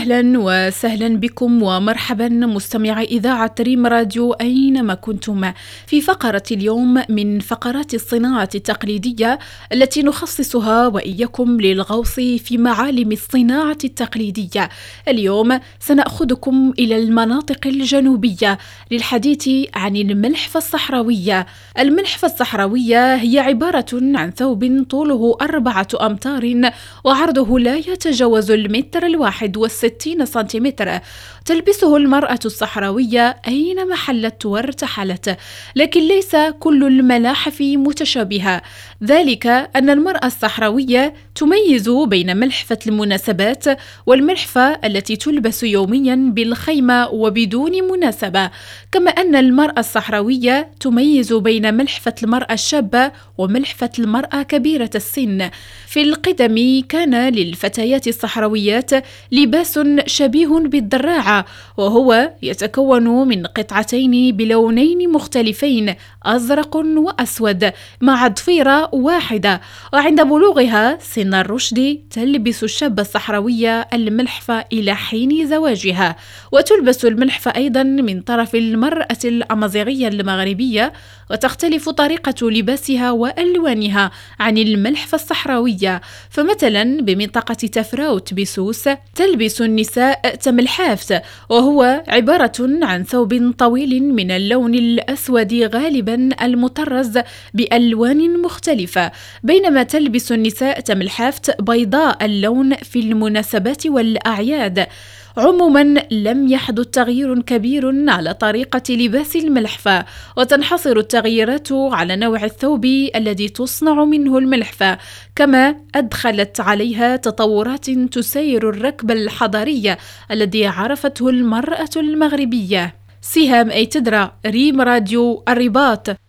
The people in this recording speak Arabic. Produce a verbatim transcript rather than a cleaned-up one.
أهلا وسهلا بكم ومرحبا مستمعي إذاعة ريم راديو أينما كنتم في فقرة اليوم من فقرات الصناعة التقليدية التي نخصصها وإياكم للغوص في معالم الصناعة التقليدية. اليوم سنأخذكم إلى المناطق الجنوبية للحديث عن الملحفة الصحراوية. الملحفة الصحراوية هي عبارة عن ثوب طوله أربعة أمتار وعرضه لا يتجاوز المتر الواحد والستين سنتيمتر، تلبسه المرأة الصحراوية أينما حلت وارتحلت، لكن ليس كل الملاحف متشابهة، ذلك أن المرأة الصحراوية تميز بين ملحفة المناسبات والملحفة التي تلبس يوميا بالخيمة وبدون مناسبة، كما أن المرأة الصحراوية تميز بين ملحفة المرأة الشابة وملحفة المرأة كبيرة السن. في القدم كان للفتيات الصحراويات لباس شبيه بالدراعة، وهو يتكون من قطعتين بلونين مختلفين أزرق وأسود مع ضفيرة واحدة، وعند بلوغها سن الرشد تلبس الشابة الصحراوية الملحفة إلى حين زواجها. وتلبس الملحفة أيضا من طرف المرأة الأمازيغية المغربية، وتختلف طريقة لباسها وألوانها عن الملحفة الصحراوية. فمثلا بمنطقة تفراوت بسوس تلبس النساء تملحافت، وهو عبارة عن ثوب طويل من اللون الأسود غالبا المطرز بألوان مختلفة، بينما تلبس النساء تملحافت بيضاء اللون في المناسبات والأعياد. عموما لم يحدث تغيير كبير على طريقة لباس الملحفة، وتنحصر التغييرات على نوع الثوب الذي تصنع منه الملحفة، كما أدخلت عليها تطورات تسير الركب الحضاري الذي عرفته المرأة المغربية. سهام أي تدرى، ريم راديو الرباط.